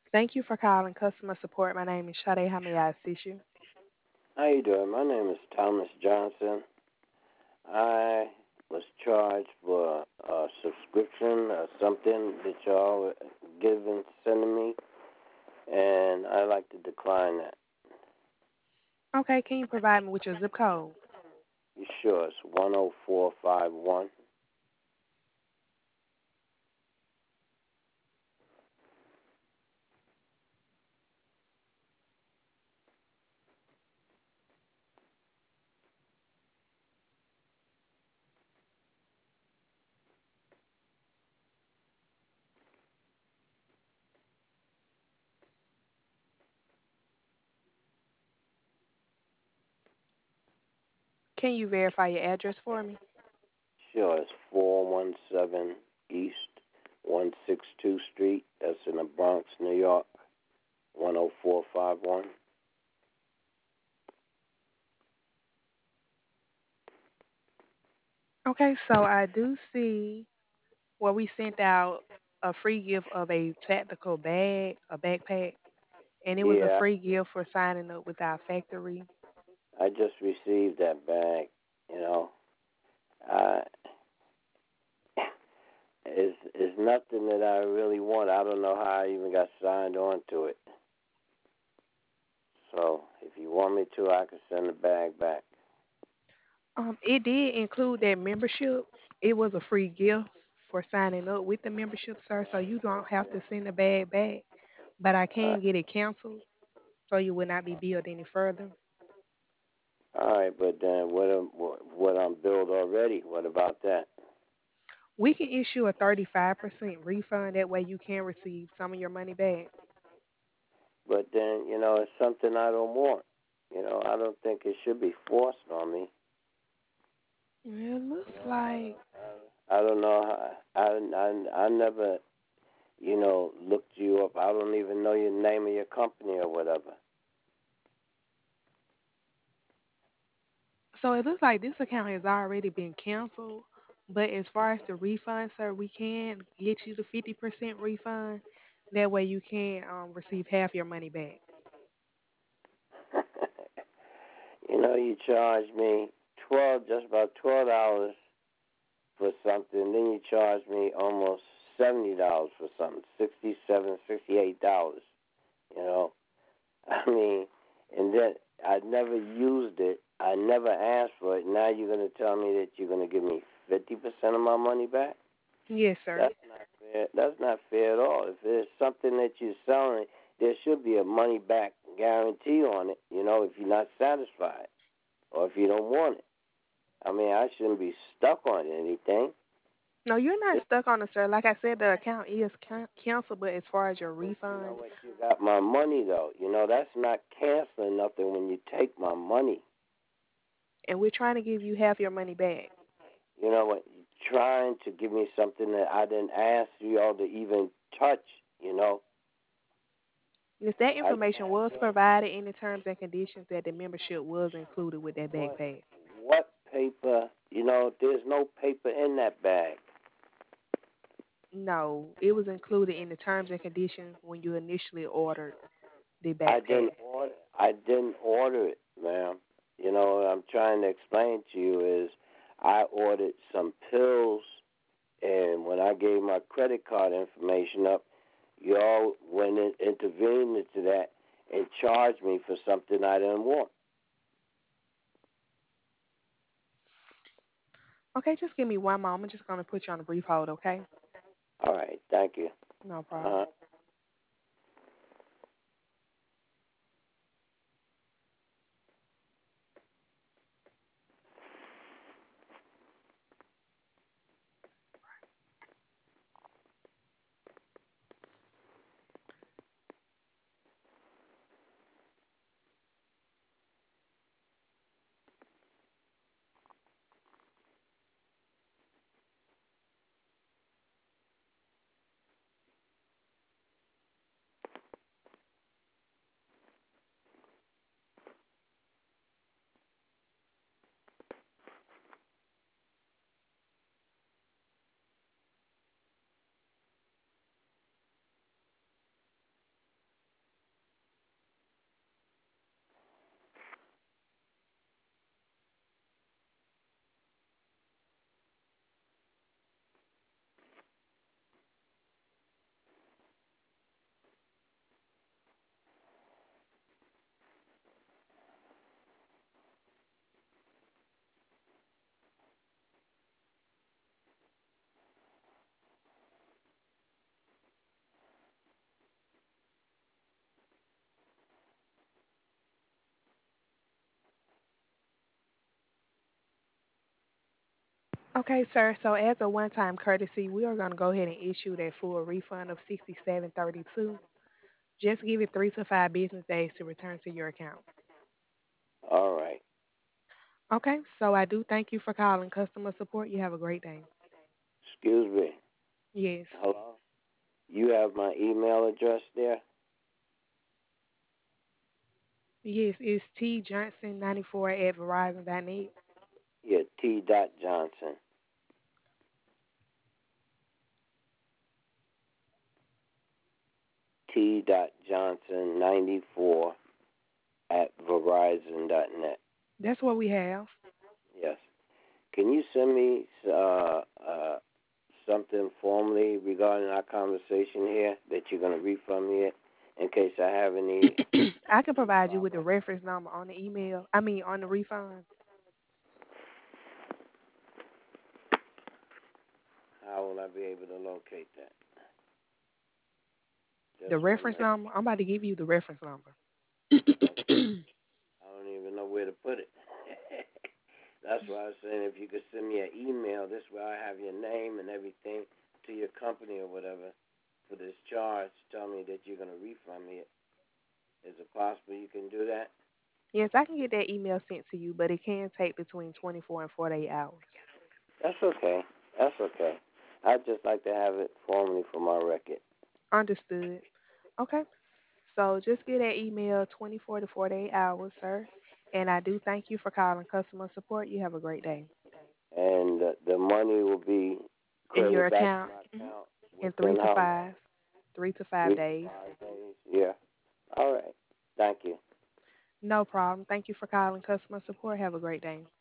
Thank you for calling customer support. My name is Sade. How may I assist you? How you doing? My name is Thomas Johnson. I was charged for a subscription or something that y'all were giving, sending me, and I'd like to decline that. Okay, can you provide me with your zip code? You sure? It's 10451. Can you verify your address for me? Sure, it's 417 East 162 Street. That's in the Bronx, New York, 10451. Okay, so I do see where we sent out a free gift of a tactical bag, a backpack, and it was a Yeah, free gift for signing up with our factory. I just received that bag. You know, uh, is nothing that I really want. I don't know how I even got signed on to it. So if you want me to, I can send the bag back. It did include that membership. It was a free gift for signing up with the membership, sir. So you don't have to send the bag back, but I All can right, get it canceled so you will not be billed any further. all right, but then what I'm billed already? What about that? We can issue a 35% refund. That way you can receive some of your money back. But then it's something I don't want. I don't think it should be forced on me. It looks like. I don't know. I never looked you up. I don't even know your name of your company or whatever. So it looks like this account has already been canceled. But as far as the refund, sir, we can get you the 50% refund. That way you can receive half your money back. You charge me just about $12 for something, then you charge me almost $70 for something, $67, $68. You know, I mean, and then I never used it. I never asked for it. Now you're going to tell me that you're going to give me 50% of my money back? Yes, sir. That's not fair. That's not fair at all. If there's something that you're selling, there should be a money back guarantee on it. If you're not satisfied or if you don't want it. I mean, I shouldn't be stuck on anything. No, you're not stuck on it, sir. Like I said, the account is canceled, but as far as your But you know refund, what? You got my money though. That's not canceling nothing when you take my money. and we're trying to give you half your money back. You know what? You're trying to give me something that I didn't ask y'all to even touch. You know, If that I information was provided in the terms and conditions that the membership was included with that what backpack. what paper? There's no paper in that bag. No, it was included in the terms and conditions when you initially ordered the I backpack. didn't order. I didn't order it, ma'am. What I'm trying to explain to you is, I ordered some pills, and when I gave my credit card information up, y'all went in, intervened into that and charged me for something I didn't want. Okay, just give me one moment. I'm just going to put you on a brief hold, okay? All right, thank you. No Uh, problem. Okay, sir. So as a one-time courtesy, we are going to go ahead and issue that full refund of 67.32. Just give it 3 to 5 business days to return to your account. All right. Okay, so I do thank you for calling customer support. You have a great day. Excuse me. Yes. Hello? You have my email address there? Yes, it's tjohnson94 at verizon.net. Yeah, T. Dot Johnson. T. Dot Johnson 94 at Verizon.net. That's what we have. Yes. Can you send me something formally regarding our conversation here that you're going to refund me it in case I have I can any provide you with the problem? reference number on the email. On the refund. How will I be able to locate that? Just The want to reference make. number, I'm about to give you the reference number. Okay. I don't even know where to put it. That's why I was saying if you could send me an email, this way I have your name and everything to your company or whatever for this charge. Tell me that you're going to refund me it. Is it possible you can do that? Yes, I can get that email sent to you, but it can take between 24 and 48 hours. That's okay. That's okay. I'd just like to have it formally for my record. Understood. Okay. So just get that email 24 to 48 hours, sir. And I do thank you for calling customer support. You have a great day. And the money will be In your credited back to account my account in three within to how long? five, 3 to 5 Three to days. 5 days? Yeah. All right. Thank you. No problem. Thank you for calling customer support. Have a great day.